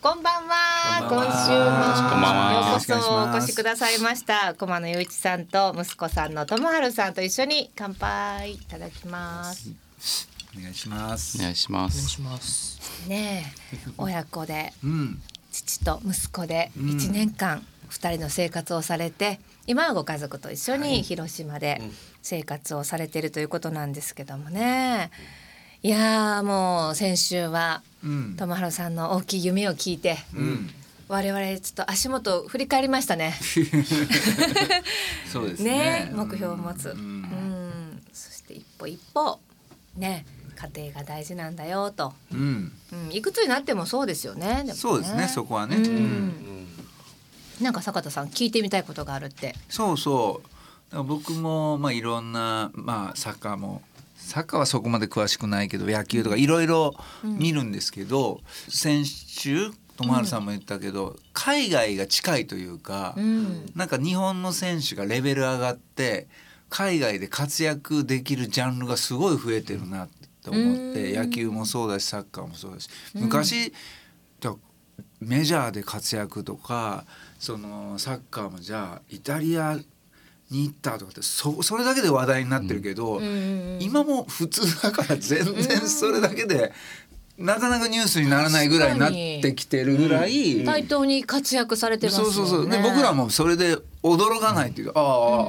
こんばんは。 こんばんは。 今週こんばんは。 もようこそお越しくださいました。駒野雄一さんと息子さんの智春さんと一緒に乾杯いただきます。 お願いします。 お願いします。 ねえ、親子で、父と息子で1年間2人の生活をされて、今はご家族と一緒に広島で生活をされているということなんですけどもね。いやもう先週は智春さんの大きい夢を聞いて、我々ちょっと足元振り返りましたね。 そうですね。 目標を持つ、そして一歩一歩ね、家庭が大事なんだよと、いくつになってもそうですよね。でもね、 そうですね、そこはね。 なんか坂田さん聞いてみたいことがあるって。 そう僕もいろんな、サッカーはそこまで詳しくないけど、野球とかいろいろ見るんですけど、先週智春さんも言ったけど、海外が近いというか、なんか日本の選手がレベル上がって海外で活躍できるジャンルがすごい増えてるなって思って、野球もそうだしサッカーもそうだし、昔メジャーで活躍とか、そのサッカーもじゃあイタリアに行ったとかって、それだけで話題になってるけど、今も普通だから全然それだけでなかなかニュースにならないぐらいになってきてるぐらい対等に活躍されてますよね。 で僕らもそれで驚かないっていうか、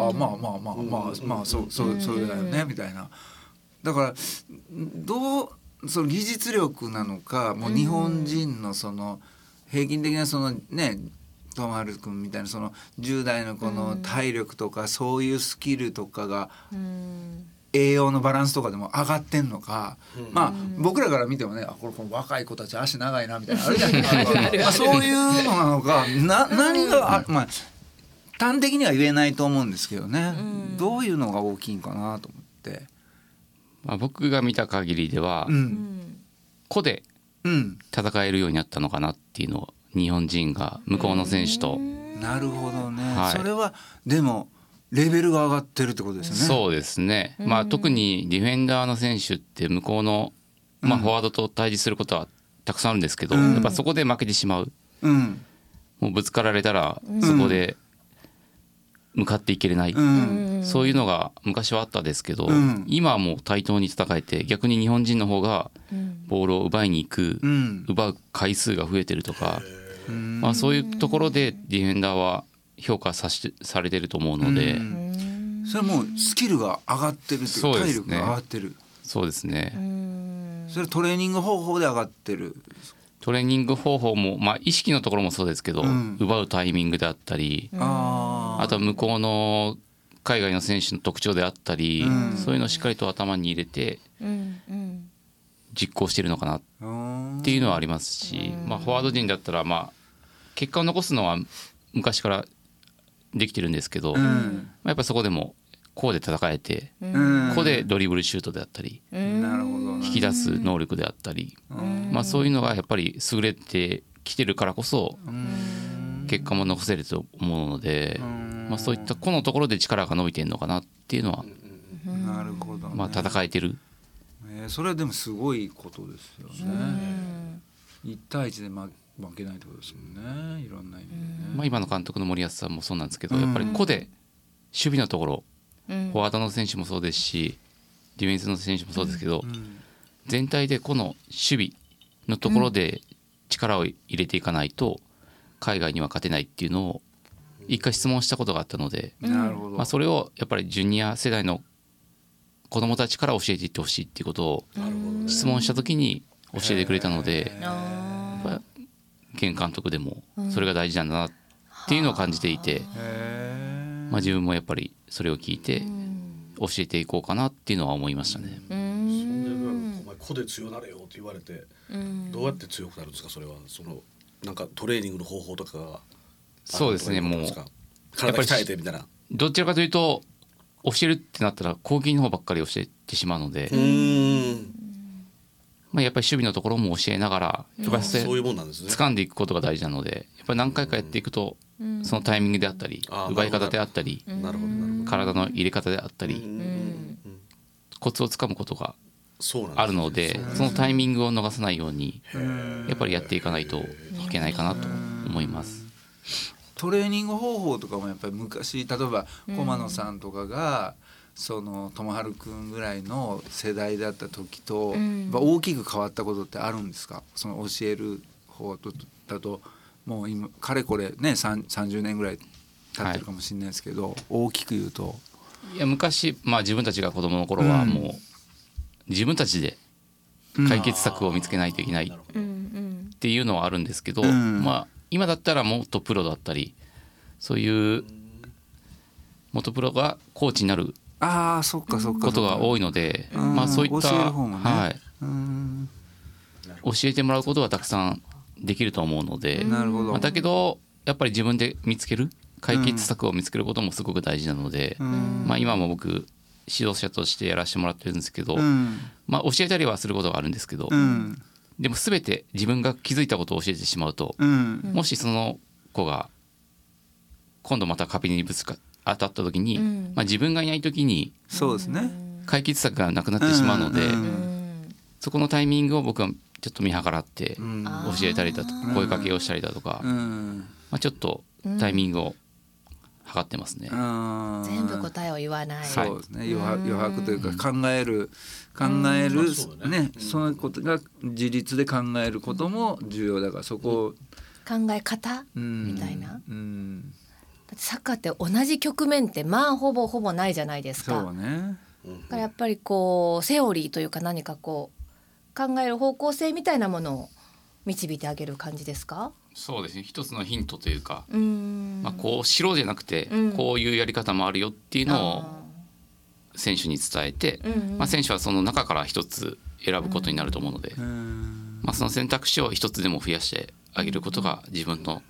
そうだよねみたいな。だからその技術力なのか、もう日本人のその平均的なそのね、智春君みたいなその10代のこの体力とか、そういうスキルとかが栄養のバランスとかでも上がってんのか、僕らから見てもね、この若い子たち足長いなみたいなあるじゃないですか。そういうのなのか何が端的には言えないと思うんですけどね、どういうのが大きいんかなと思って。 僕が見た限りでは、個で戦えるようになったのかなっていうのを、日本人が向こうの選手と。 なるほどね、それはでもレベルが上がってるってことですよね。 そうですね、特にディフェンダーの選手って向こうの、フォワードと対峙することはたくさんあるんですけど、やっぱそこで負けてしまう、もうぶつかられたらそこで向かっていけれない、そういうのが昔はあったですけど、今はもう対等に戦えて、逆に日本人の方がボールを奪いに行く、奪う回数が増えてるとか、そういうところでディフェンダーは評価されてると思うので、 それはもうスキルが上がってるっていうか、体力が上がってる。 そうですね。 それトレーニング方法で上がってる。 トレーニング方法も、意識のところもそうですけど、奪うタイミングであったり、あとは向こうの海外の選手の特徴であったり、そういうのをしっかりと頭に入れて実行してるのかなっていうのはありますし、フォワード陣だったら結果を残すのは昔からできてるんですけど、やっぱそこでもこうで戦えて、こうでドリブルシュートであったり、引き出す能力であったり、そういうのがやっぱり優れてきてるからこそ結果も残せると思うので、そういった個のところで力が伸びてるのかなっていうのは、 なるほどね、 戦えてる、 それはでもすごいことですよね。1対1で負けないってことですもんね、いろんな意味でね。 今の監督の森保さんもそうなんですけど、やっぱり個で守備のところ、フォワードの選手もそうですしディフェンスの選手もそうですけど、全体で個の守備のところで力を入れていかないと海外には勝てないっていうのを一回質問したことがあったので、それをやっぱりジュニア世代の子どもたちから教えていってほしいっていうことを質問した時に教えてくれたので、現監督でもそれが大事なんだなっていうのを感じていて、自分もやっぱりそれを聞いて教えていこうかなっていうのは思いましたね。 そんでお前個で強なれよって言われて、どうやって強くなるんですか。それはなんかトレーニングの方法とかが。 そうですね、もう体鍛えてみたいな。 どちらかというと教えるってなったら攻撃の方ばっかり教えてしまうので、やっぱり守備のところも教えながらそういうもんなんですね。 掴んでいくことが大事なので、やっぱり何回かやっていくとそのタイミングであったり奪い方であったり体の入れ方であったりコツをつかむことがあるので、そのタイミングを逃さないようにやっぱりやっていかないといけないかなと思います。 トレーニング方法とかもやっぱり昔、例えば駒野さんとかがその友春くんぐらいの世代だった時と、やっぱ大きく変わったことってあるんですか？その教える方だともう今かれこれね30年ぐらい経ってるかもしれないですけど、大きく言うと。 いや昔、自分たちが子供の頃はもう自分たちで解決策を見つけないといけないっていうのはあるんですけど、今だったらもっとプロだったり、そういう元プロがコーチになることが多いので、そういった、教えてもらうことはたくさんできると思うので、だけどやっぱり自分で見つける解決策を見つけることもすごく大事なので、今も僕指導者としてやらせてもらってるんですけど、教えたりはすることがあるんですけど、でも全て自分が気づいたことを教えてしまうと、もしその子が今度また壁に当たった時に、自分がいない時に解決策がなくなってしまうので、そこのタイミングを僕はちょっと見計らって教えたりだとか声かけをしたりだとか、ちょっとタイミングを測ってますね。 全部答えを言わない。 そうですね。余白というか考えるね、そのことが自立で考えることも重要だから、そこを考え方みたいな。だってサッカーって同じ局面ってほぼないじゃないですか。 そうね。 だからやっぱりこうセオリーというか何かこう考える方向性みたいなものを導いてあげる感じですか？ そうですね、一つのヒントというか、こうしろじゃなくて、こういうやり方もあるよっていうのを選手に伝えて、選手はその中から一つ選ぶことになると思うので、その選択肢を一つでも増やしてあげることが自分の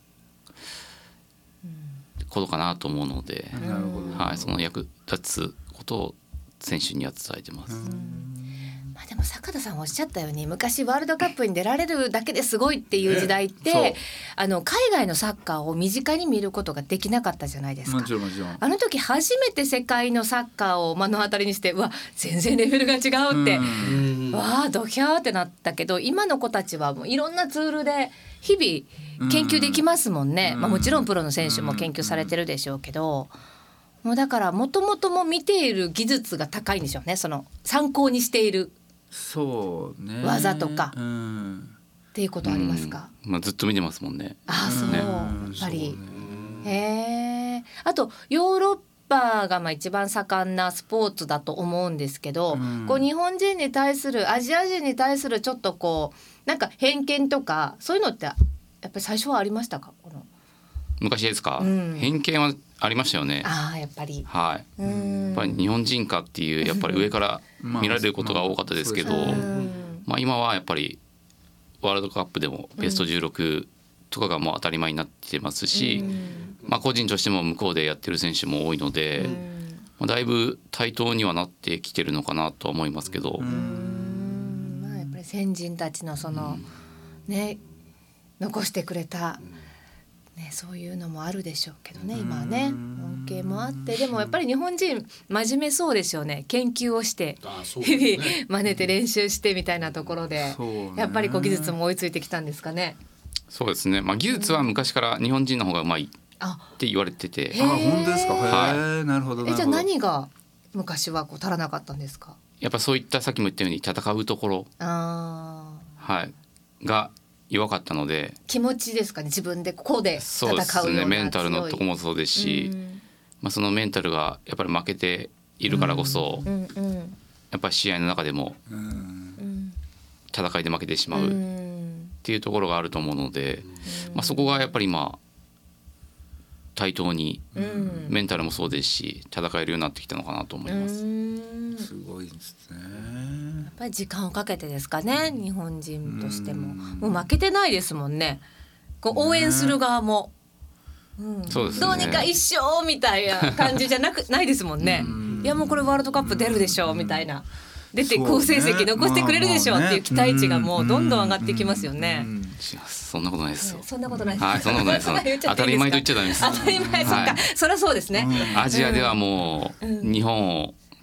ことかなと思うので、その役立つことを選手には伝えてます。 でも坂田さんおっしゃったように、昔ワールドカップに出られるだけですごいっていう時代って、海外のサッカーを身近に見ることができなかったじゃないですか。 もちろん。 あの時初めて世界のサッカーを目の当たりにして、全然レベルが違うって、ドキャーってなったけど、今の子たちはもういろんなツールで日々研究できますもんね。もちろんプロの選手も研究されてるでしょうけど、もうだからもともとも見ている技術が高いんでしょうね。その参考にしているそうね、 技とか、っていうことありますか？ ずっと見てますもんね。 そうやっぱり。あとヨーロッパが一番盛んなスポーツだと思うんですけど、こう日本人に対するアジア人に対するちょっとこうなんか偏見とかそういうのってやっぱり最初はありましたか？ 昔ですか？偏見はありましたよね。 やっぱり。 やっぱり日本人かっていうやっぱり上から見られることが多かったですけど、今はやっぱりワールドカップでもベスト16とかがもう当たり前になってますし、個人としても向こうでやってる選手も多いので、だいぶ対等にはなってきてるのかなとは思いますけど、 やっぱり先人たちのそのね残してくれたそういうのもあるでしょうけどね。今はね恩恵もあって、でもやっぱり日本人真面目そうですよね。研究をして日々真似て練習してみたいなところで、やっぱりこう技術も追いついてきたんですかね。 そうですね、技術は昔から日本人の方がうまいって言われてて。 本当ですか？なるほど。 じゃあ何が昔はこう足らなかったんですか？ やっぱそういったさっきも言ったように戦うところが弱かったので。 気持ちですかね。自分でここで戦うような。 そうですね、メンタルのとこもそうですし、そのメンタルがやっぱり負けているからこそ、やっぱり試合の中でも戦いで負けてしまうっていうところがあると思うので、そこがやっぱり対等にメンタルもそうですし戦えるようになってきたのかなと思います。 すごいですね。 やっぱり時間をかけてですかね。日本人としてももう負けてないですもんね。こう応援する側も、 そうですね、 どうにか一勝みたいな感じじゃないですもんね。いやもうこれワールドカップ出るでしょうみたいな、出て好成績残してくれるでしょうっていう期待値がもうどんどん上がってきますよね。 そんなことないですよ。 そんなことないです。 そんなことないです。当たり前と言っちゃダメです。 当たり前、そっか、そりゃそうですね。 アジアではもう日本を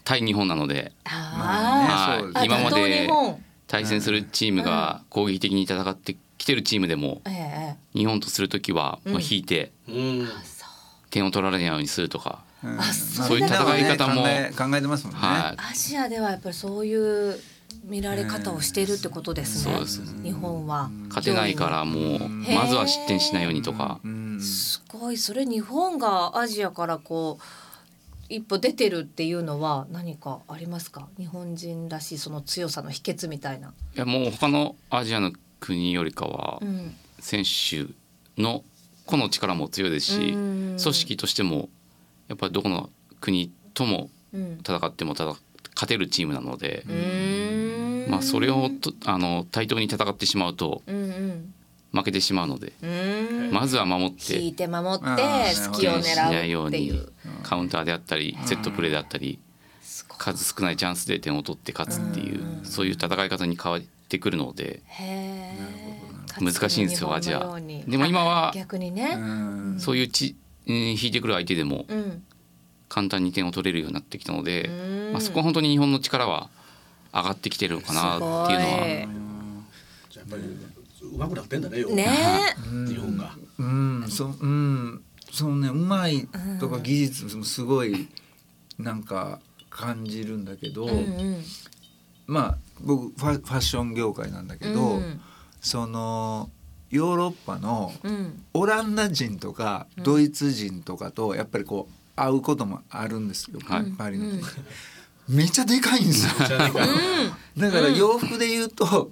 対日本なので、 あそうです今ま打倒日で本対戦するチームが攻撃的に戦ってきてるチームでも、日本とするときはまあ引いて点を取られないようにするとか、そういう戦い方も考えてますもんね。 アジアではやっぱりそういう見られ方をしているってことですね。 そうです。 日本は勝てないからもうまずは失点しないようにとか。 すごい。それ日本がアジアからこう一歩出てるっていうのは何かありますか？日本人らしいその強さの秘訣みたいな。 いやもう他のアジアの国よりかは選手の個の力も強いですし、組織としてもやっぱりどこの国とも戦っても勝てるチームなので、まあそれを対等に戦ってしまうと負けてしまうので、まずは守って引いて守って隙を狙うっていう、 カウンターであったりセットプレーであったり数少ないチャンスで点を取って勝つっていう、そういう戦い方に変わってくるので難しいんですよアジア。でも今は逆にね、 そういう引いてくる相手でも簡単に点を取れるようになってきたので、まあそこは本当に日本の力は上がってきてるのかなっていうのは。 じゃあやっぱり上手くなってんだね。 ね日本が。 そうね、うまいとか技術もすごいなんか感じるんだけど、まあ僕ファッション業界なんだけど、そのヨーロッパのオランダ人とかドイツ人とかとやっぱりこう会うこともあるんですよ、パリの時。めっちゃでかいんですよ。だから洋服で言うと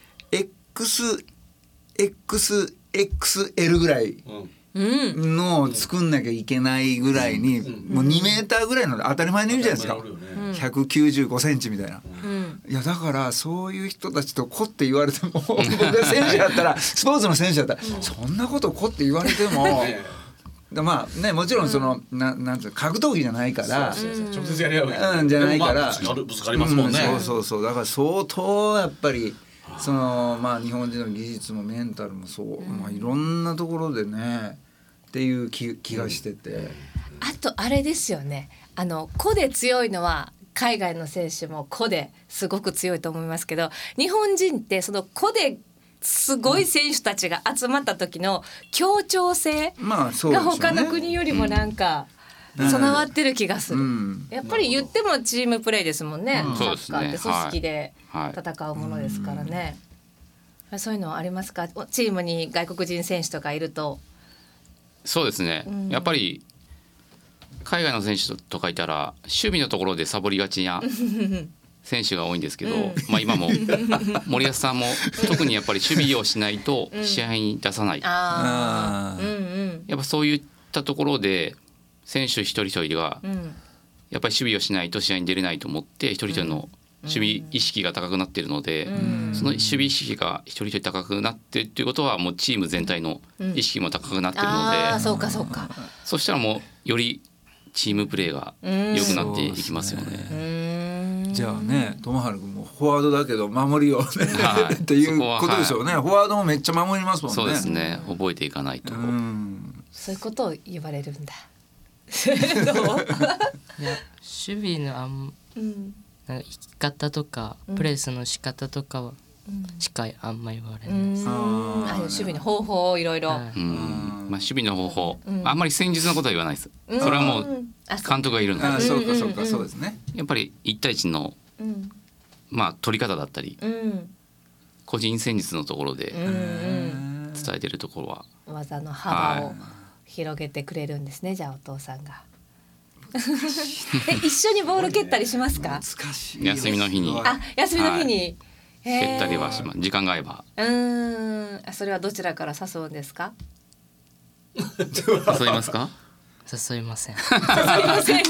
XXL ぐらいの作んなきゃいけないぐらいに、もう2メーターぐらいの当たり前の意味じゃないですか。195センチみたいな。いやだからそういう人たちとこって言われても僕が選手だったらスポーツの選手だったらそんなことこって言われても。まあね、もちろんそのなんていう格闘技じゃないから直接やり合うじゃないからぶつかりますもんね。 そうだから相当やっぱりそのまあ日本人の技術もメンタルもそう、まあいろんなところでねっていう気がしてて、 あとあれですよね、個で強いのは海外の選手も個ですごく強いと思いますけど、日本人ってその個ですごい選手たちが集まった時の協調性が他の国よりもなんか備わってる気がする。やっぱり言ってもチームプレーですもんね。サッカーって組織で戦うものですからね。そういうのはありますか？チームに外国人選手とかいると。 そうですね、やっぱり海外の選手とかいたら守備のところでサボりがちな選手が多いんですけど、まあ今も森保さんも特にやっぱり守備をしないと試合に出さない、やっぱそういったところで選手一人一人がやっぱり守備をしないと試合に出れないと思って一人一人の守備意識が高くなっているので、その守備意識が一人一人高くなっているということはもうチーム全体の意識も高くなっているので、そしたらもうよりチームプレーが良くなっていきますよね。 じゃあね、友春君もフォワードだけど守りをね、っていうことでしょうね。フォワードもめっちゃ守りますもんね。 そうですね、覚えていかないと。 そういうことを言われるんだ。 どう？いや守備のなんか生き方とかプレスの仕方とかはしかあんま言われないです。 守備の方法をいろいろ。 まあ守備の方法、あんまり戦術のことは言わないです。それはもう監督がいるので。 そうかそうですね。 やっぱり1対1のまあ取り方だったり、個人戦術のところで伝えてるところは技の幅を広げてくれるんですね。じゃあお父さんが。一緒にボール蹴ったりしますか？ 難しい。 休みの日に。 休みの日に。 蹴ったりはします。時間が合えば。 それはどちらから誘うんですか？ 誘いますか？ 誘いません。 誘いません。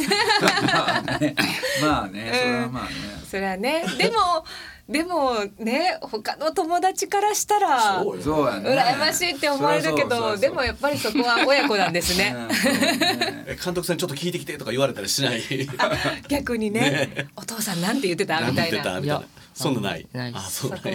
まあね、それはまあね。 それはね。でもね、他の友達からしたら羨ましいって思われるけど、でもやっぱりそこは親子なんですね。 監督さんちょっと聞いてきてとか言われたりしない？ 逆にね、お父さんなんて言ってたみたいな。 いや、そんなない。 そこは。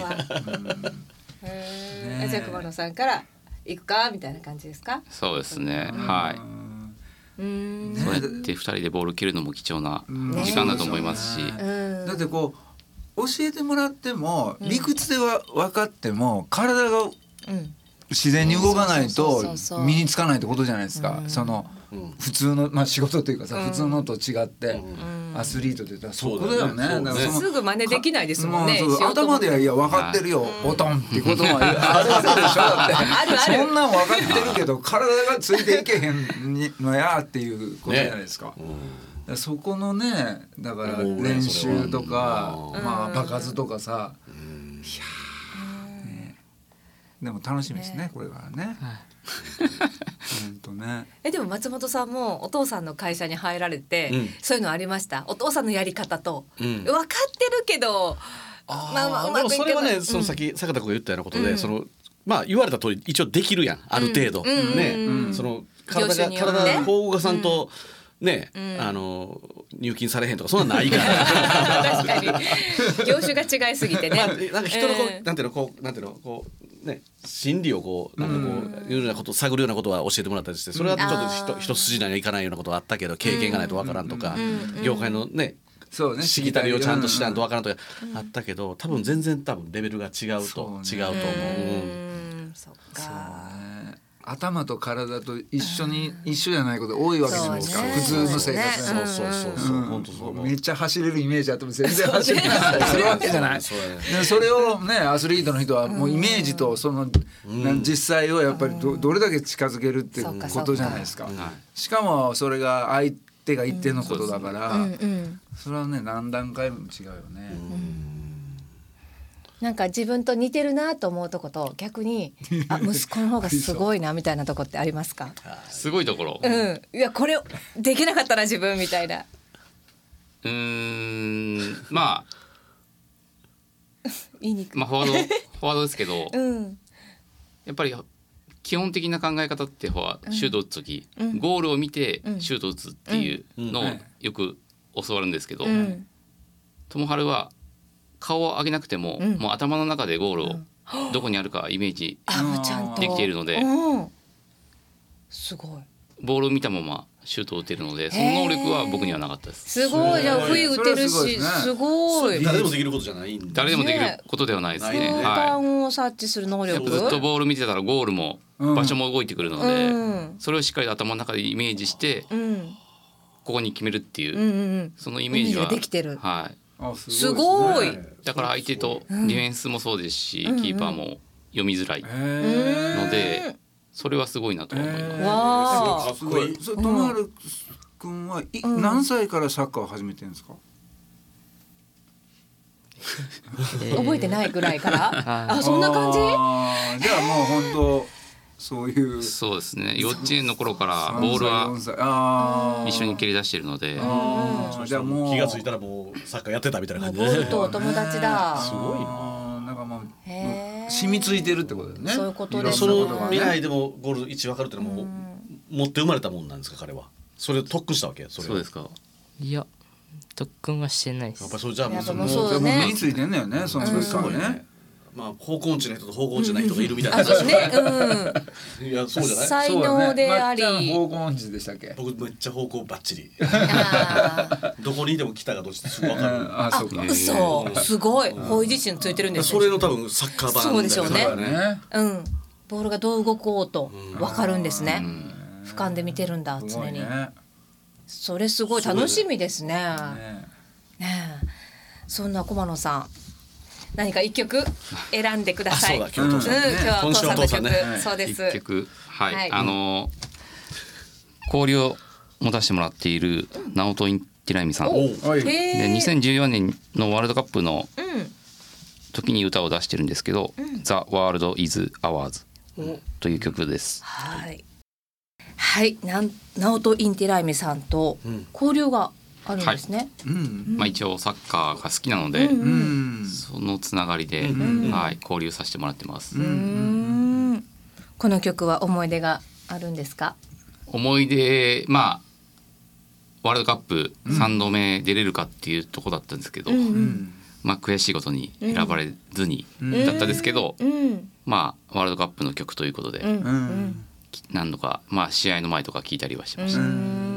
じゃあ熊野さんから行くかみたいな感じですか？ そうですね。はい。 そうやって2人でボール蹴るのも貴重な時間だと思いますし、 だってこう教えてもらっても理屈では分かっても体が自然に動かないと身につかないってことじゃないですか。その普通の、まあ、仕事というかさ、普通のと違ってアスリートって言ったらそこだよね。 すぐ真似できないですもんね。 頭ではいや分かってるよ、ボトンっていうことはあるでしょ。だってそんなん分かってるけど体がついていけへんのやっていうことじゃないですか。そこのね、だから練習とか、まあ場数とかさ、いやね、でも楽しみですねこれからね。本当ね。 でも松本さんもお父さんの会社に入られて、そういうのありました？お父さんのやり方と、分かってるけど、 でもそれはね、その先坂田君が言ったようなことで、そのまあ言われた通り一応できるやん、ある程度ね、その体法がさんとね、入金されへんとかそんなないから確かに業種が違いすぎてね。 なんか人のこう、なんていうのこうね、心理をこうなんかこういうようなこと探るようなことは教えてもらったりして、それはちょっと一筋縄にはいかないようなことはあったけど、経験がないとわからんとか、業界のねしきたりをちゃんと知らんとわからんとかあったけど、多分全然レベルが違うと思う。そっか。 頭と体と一緒じゃないこと多いわけじゃないですか、普通の生活で。そうめっちゃ走れるイメージあっても全然走れないするわけじゃない。それをね、アスリートの人はもうイメージとその実際をやっぱりどれだけ近づけるってことじゃないですか。しかもそれが相手が一定のことだから、それはね何段階も違うよね。 なんか自分と似てるなと思うとこと逆に息子の方がすごいなみたいなとこってありますか？ すごいところ、 いやこれできなかったら自分みたいな。 まあ言いにくい、 フォワードですけど、やっぱり基本的な考え方ってシュート打つ時、ゴールを見てシュート打つっていうのをよく教わるんですけど、友春は顔を上げなくても、もう頭の中でゴールをどこにあるかイメージできているので、 すごいボールを見たままシュートを打てるので、その能力は僕にはなかったです。 すごい。じゃあ不意打てるし、すごい。 誰でもできることじゃないんで。 誰でもできることではないですね。 空間を察知する能力。 ずっとボール見てたらゴールも場所も動いてくるので、それをしっかり頭の中でイメージして、ここに決めるっていう、そのイメージはできてる。 はい。 すごい。 だから相手とディフェンスもそうですし、キーパーも読みづらいので、それはすごいなと思います。 すごい。友春君は何歳からサッカーを始めてるんですか？ 覚えてないぐらいから。そんな感じ？ じゃあもう本当そういう。 そうですね。幼稚園の頃からボールは一緒に蹴り出しているので、 じゃあもう気がついたらもうサッカーやってたみたいな感じで。 ボールとお友達だ。 すごいな。 なんかもう染みついてるってことだよね。 そういうことです。 その未来でもゴール位置分かるってのはもう持って生まれたもんなんですか、彼は。それ特訓したわけ？ そうですか。 いや、特訓はしてないです。 やっぱりそれじゃあもう身についてんだよね、その時からね。 まあ方向音痴な人と方向音痴な人がいるみたいな。 そうね。 いやそうじゃない。 才能であり。 方向音痴でしたっけ？ 僕めっちゃ方向バッチリ。どこにいても来たがどっちってすぐ分かる。 そうか。 嘘。すごい。方位自身ついてるんですよ。 それの多分サッカー版。 そうでしょうね。ボールがどう動こうと分かるんですね。俯瞰で見てるんだ常に。それすごい楽しみですね。そんな駒野さん。何か一曲選んでください。 今日はお父さんの曲。 そうです。 一曲、はい、交流を持たせてもらっているナオト・インティライミさんで、2014年のワールドカップの時に歌を出してるんですけど、The World is Ours という曲です。 はい、ナオト・インティライミさんと交流があるんですね。 一応サッカーが好きなので、そのつながりで、交流させてもらってます。 この曲は思い出があるんですか？ 思い出、ワールドカップ3度目出れるかっていうとこだったんですけど、悔しいことに選ばれずにだったですけど、ワールドカップの曲ということで、何度か試合の前とか聞いたりはしました。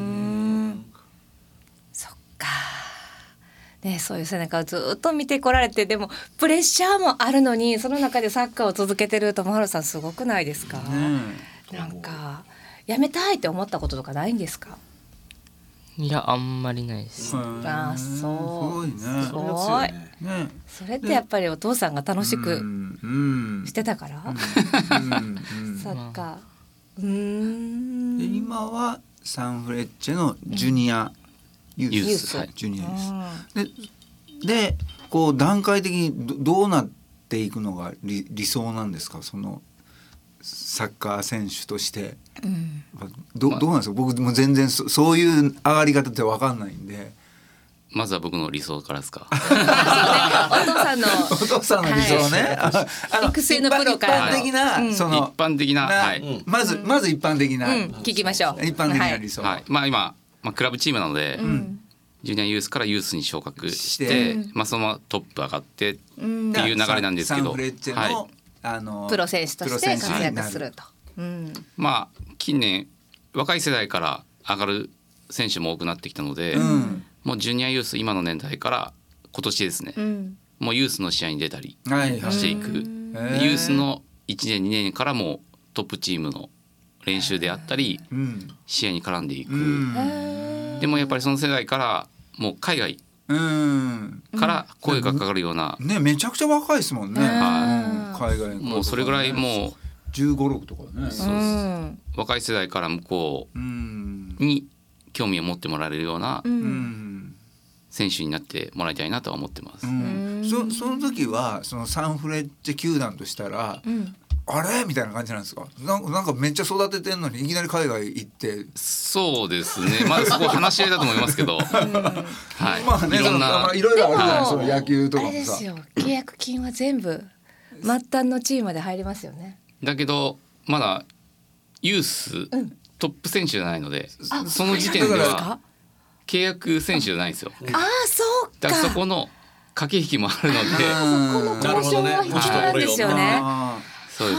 ね、そういう背中をずっと見てこられて、でもプレッシャーもあるのにその中でサッカーを続けてる友春さんすごくないですか？なんかやめたいって思ったこととかないんですか？ いやあんまりないです。 あ、そう。 すごいね。それってやっぱりお父さんが楽しくしてたから。サッカー。 今はサンフレッチェのジュニアユース、ジュニアユースでこう段階的にどうなっていくのが理想なんですか？そのサッカー選手として、どうなんですか？僕も全然そういう上がり方って分かんないんで。 まずは僕の理想からですか。 お父さんの理想ね。 育成のプロからの一般的な、その一般的な、 まず一般的な、 聞きましょう。 一般的な理想。 まあ今クラブチームなので、ジュニアユースからユースに昇格して、そのままトップ上がってっていう流れなんですけど、 サンフレッチェのプロ選手として活躍すると。 まあ近年若い世代から上がる選手も多くなってきたので、もうジュニアユース今の年代から今年ですね、もうユースの試合に出たりしていく、ユースの1年2年からもトップチームの練習であったり、試合に絡んでいく。でもやっぱりその世代からもう海外から声がかかるような、 ね、めちゃくちゃ若いですもんね。海外もうそれぐらいもう 15、6とかね。 そうです。若い世代から向こうに興味を持ってもらえるような選手になってもらいたいなとは思ってます。 その時はそのサンフレッチェ球団としたら、あれみたいな感じなんですか？なんかめっちゃ育ててんのにいきなり海外行って。 そうですね。まあそこ話し合いだと思いますけど、はい。 まあね、いろんな、いろいろあるじゃない、その野球とかもさ。 あれですよ、契約金は全部末端のチームまで入りますよね。 だけどまだユース、トップ選手じゃないので、その時点では契約選手じゃないんですよ。 ああ、そうか。 だからそこの駆け引きもあるので、 そこの交渉が必要なんですよね。 そうです。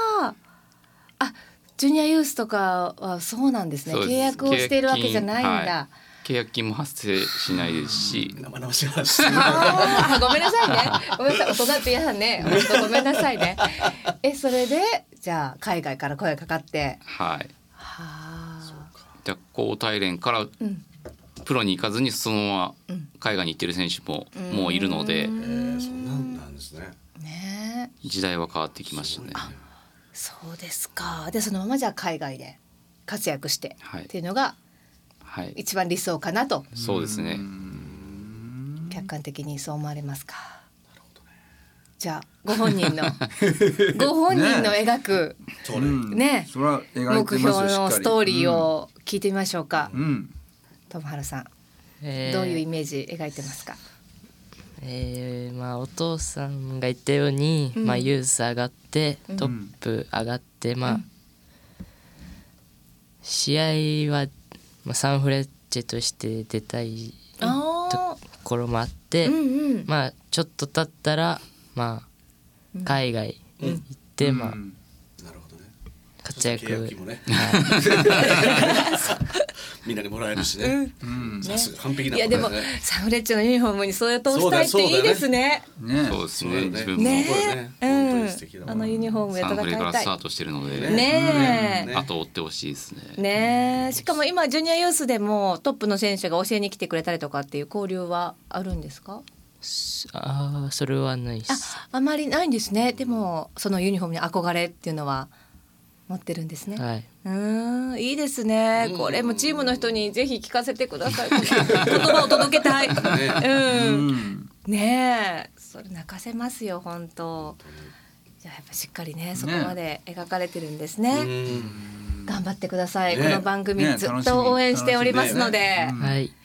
ジュニアユースとかはそうなんですね。契約をしているわけじゃないんだ。 契約金も発生しないですし。 生々しい話。 ごめんなさいね。ごめんなさい。大人って皆さんね。ごめんなさいね。それでじゃあ海外から声かかって。 はい。じゃあ高体連からプロに行かずにそのまま海外に行ってる選手ももういるので。 そうなんですね。 ね。 時代は変わってきましたね。 そうですか。でそのままじゃあ海外で活躍してっていうのが一番理想かなと。 そうですね。 客観的にそう思われますか。じゃあご本人の描くね目標のストーリーを聞いてみましょうか。友春さん、どういうイメージ描いてますか？ お父さんが言ったように、ユース上がってトップ上がって、試合は、サンフレッチェとして出たいところもあって、ちょっと経ったら、海外行って、活躍、 みんなにもらえるしね。完璧な。 いやでもサンフレッチェのユニフォームにそれを通したいっていいですね。 そうですね。自分もユニフォームで戦いたい。 サンフレからスタートしてるので、後を追ってほしいですね。 ね、しかも今ジュニアユースでもトップの選手が教えに来てくれたりとかっていう交流はあるんですか？ それはないです。 あまりないんですね。でもそのユニフォームに憧れっていうのは持ってるんですね。 はい。 いいですね。これもチームの人にぜひ聞かせてください。言葉を届けたい。ねえ、それ泣かせますよ本当。じゃあやっぱしっかりねそこまで描かれてるんですね。頑張ってください。この番組ずっと応援しておりますので。 はい。